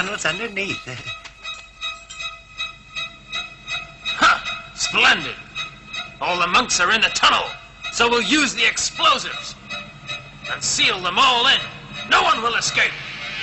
tunnels underneath. Huh, splendid. All the monks are in the tunnel, so we'll use the explosives and seal them all in. No one will escape.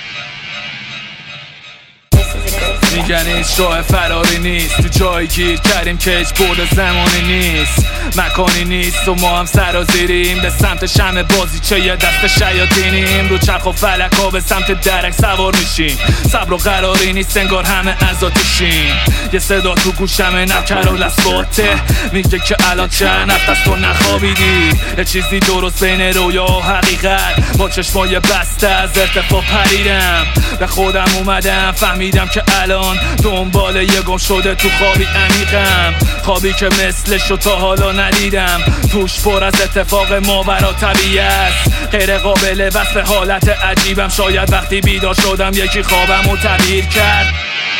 میگن هیچ راه فراری نیست، تو جایی گیر کردیم که هیچ برد زمانی نیست، مکانی نیست و ما هم سرازیریم به سمت شمع بازیچه یه دست شیاطینیم، رو چرخ و فلک ها به سمت درک سوار میشیم، صبر و قراری نیست انگار همه از آتیشیم. یه صدا تو گوشمه نکر و لسواته میگه که الان چند هفت از تو نخوابیدی، یه چیزی درست بین رویا و حقیقت، با چشمای بسته از ارتفاع پریدم، به خودم اومدم فهمیدم که الان دنبال یه گم شده تو خوابی عمیقم، خوابی که مثلشو تا حالا ندیدم، توش پر از اتفاق ماورا طبیعی است، غیر قابل وصف حالت عجیبم، شاید وقتی بیدار شدم یکی خوابمو تعبیر کرد.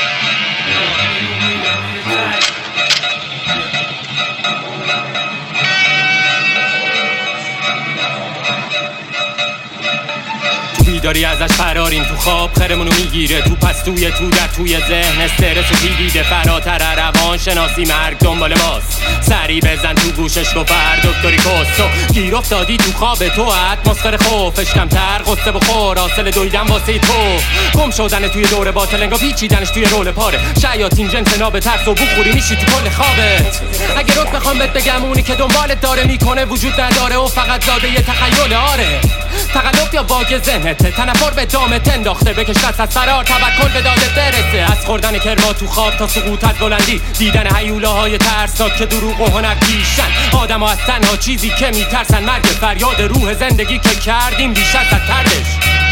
داری ازش فراریم، تو خواب خرمونو میگیره، تو پستوی تو در توی ذهن استرس دیده، فراتر روان شناسی مرگ دنبال ماست، سری بزن تو گوشش گفت دکتری کستو، گیر افتادی تو خواب تو، اتمسفر خوفش کمتر، قصه بخور حاصل دویدن واسه تو، گم شدن توی دور باطل انگار پیچیدنش توی رول پاره، شیاطین جنس ناب ترس و بخوری میشی تو کل خوابت. اگه رک بخوام بهت بگم اونی که دنبالت داره میکنه وجود نداره و فقط زاده یه تخیل، آره تقلب یا باگ ذهنته، تنفر به دامت انداخته، بکش دست از فرار توکل به دادت برسه، از خوردن کرما تو خواب تا سقوط از بلندی، دیدن هیولاهای ترسناک که دروغ و هنر پیشن، آدم ها از تنها چیزی که میترسن مرگ، فریاد روح زندگی که کردیم بیش از تردش.